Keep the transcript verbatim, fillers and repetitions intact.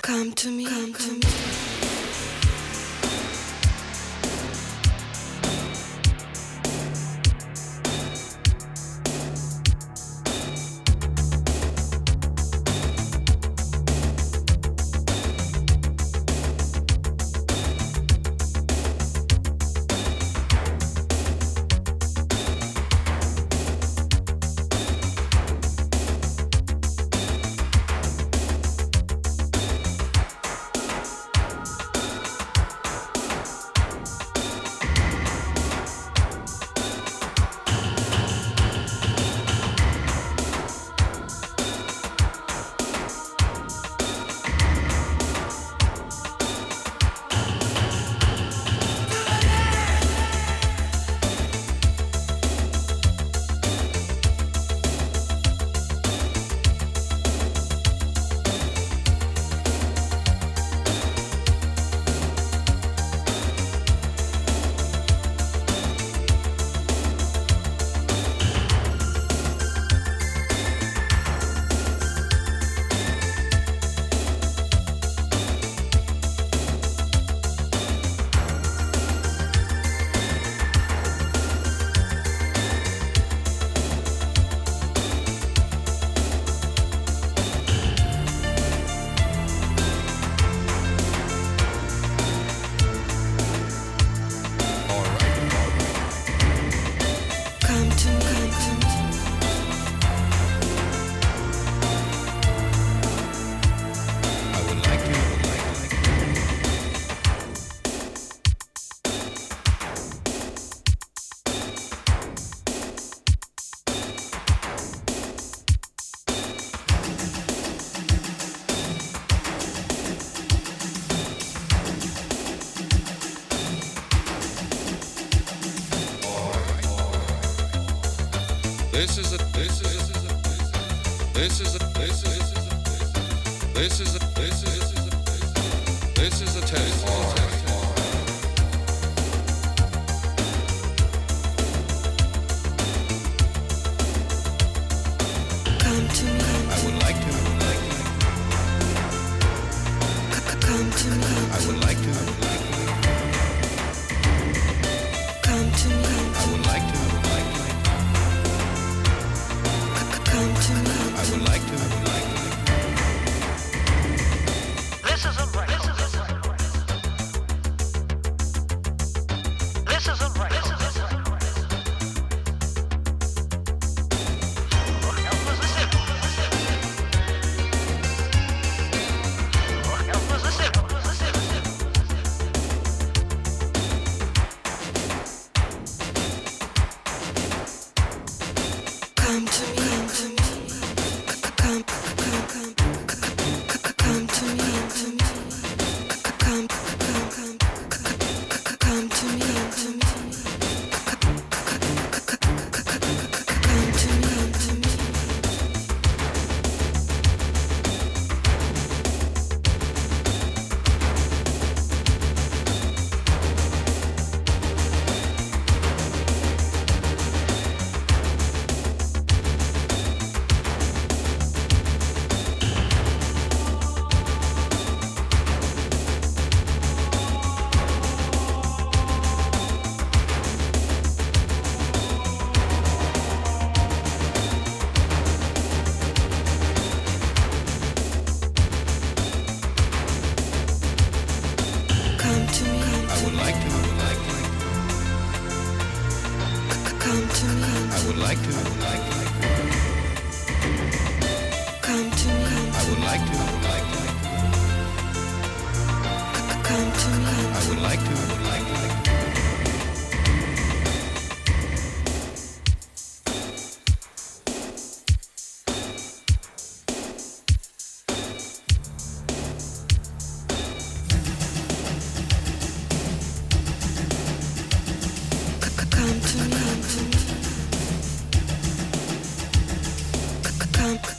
Come to me, come to me. This is a this is a this is a this is a this is a this is a this is a test. Come to me. I would like to. I would like to. Come to me. I would like to. I would like to. Come to me. I would like to. I would like to. Come to me. I would like to. I would like to. This isn't right. This isn't right. This isn't right. This isn't right. What hell was this in? What hell was this in? What was this in? Come to me. Come to me. Come, come, come, come to me. Come, come, come, come to me. Come to me. Come to me. To me. Come to me. I would like to. I would like to. Come to me. I would like to. I would like to. Come to me. I would like to. I would like to. Come to me. I would like to. I would like to. Come to me. Come.